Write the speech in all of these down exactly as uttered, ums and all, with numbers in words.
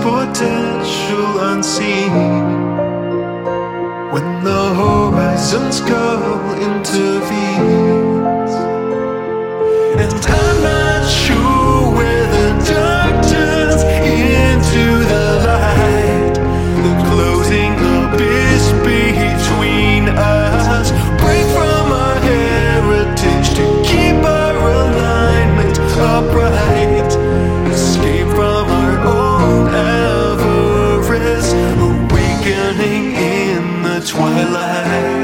potential unseen. When the horizon's call intervenes, and I'm not sure where the dark turns into the light, the closing abyss between us. Break from our heritage to keep our alignment upright. Escape from our own avarice, awakening in the twilight.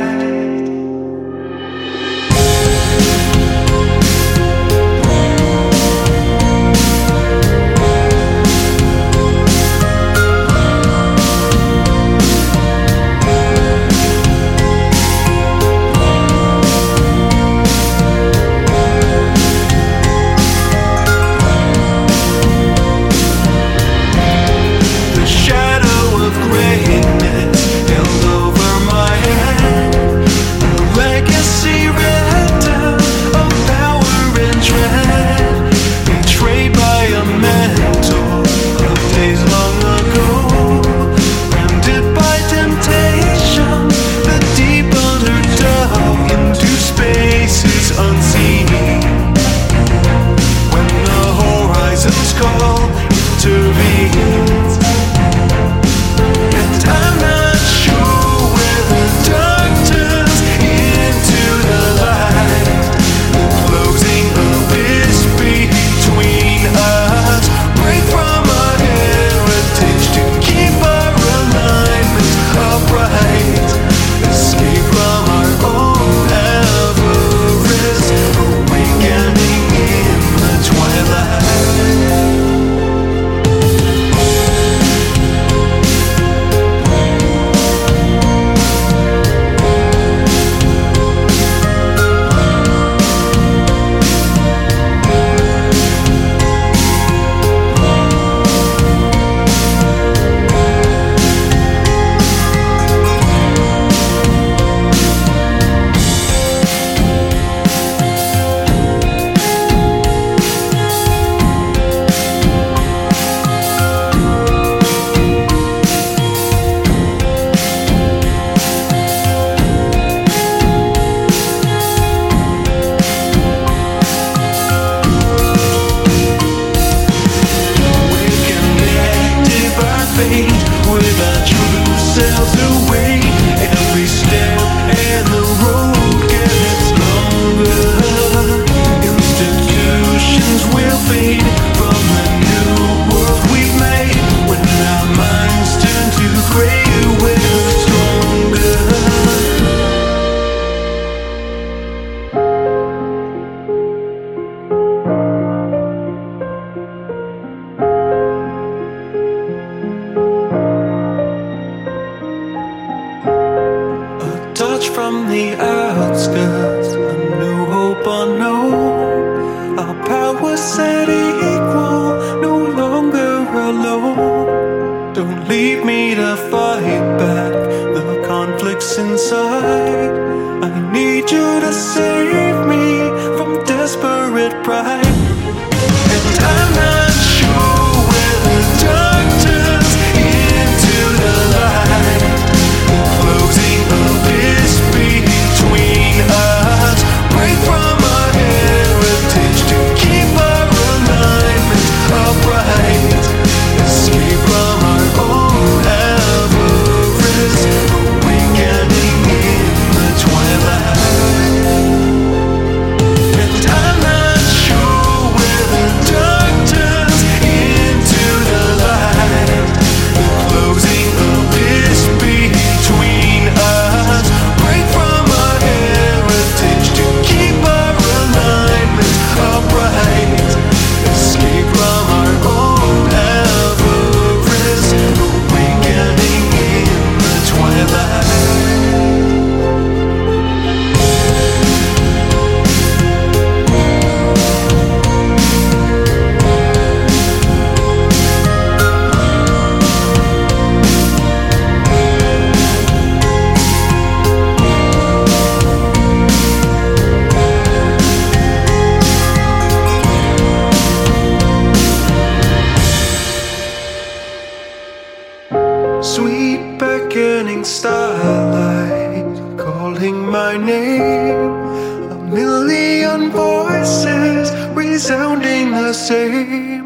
With our true selves away, every step and the road gets longer. Institutions will fade from the new world we've made. When our minds turn to gray, we're stronger. Touch from the outskirts, a new hope unknown. Our power set equal, no longer alone. Don't leave me to fight back the conflicts inside. I need you to save me from desperate pride. And I'm not sure where the dark turns into the light, the closing abyss between us. Break from our heritage to keep our alignment upright. Escape from our own avarice, awakening in the twilight. burning starlight calling my name. A million voices resounding the same.